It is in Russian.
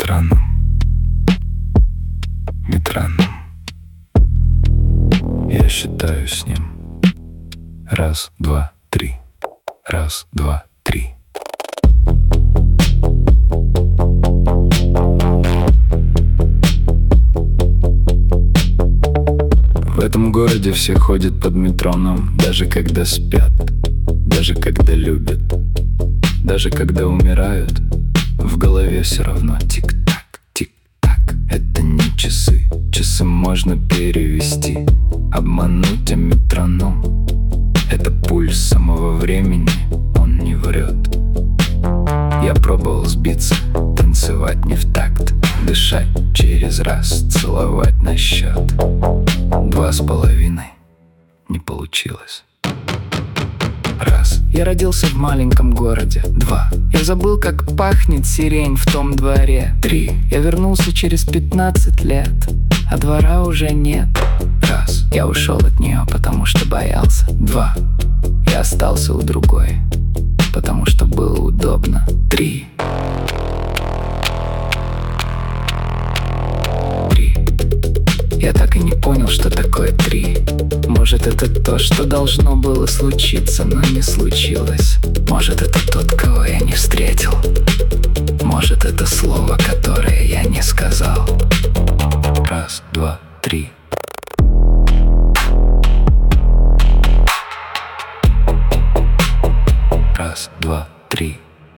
метроном. Я считаю с ним. 1, 2, 3. 1, 2, 3. В этом городе все ходят под метроном, даже когда спят, даже когда любят, даже когда умирают. В голове все равно тик-так, тик-так. Это не часы, часы можно перевести, обмануть, а метроном — это пульс самого времени, он не врет. Я пробовал сбиться, танцевать не в такт, дышать через раз, целовать на счет. 2,5 не получилось. 1. Я родился в маленьком городе. 2. Я забыл, как пахнет сирень в том дворе. 3. Я вернулся через 15 лет, а двора уже нет. 1. Я ушел от нее, потому что боялся. 2. Я остался у другой, потому что было удобно. 3. Я так и не понял, что такое 3. Может, это то, что должно было случиться, но не случилось. Может, это тот, кого я не встретил. Может, это слово, которое я не сказал.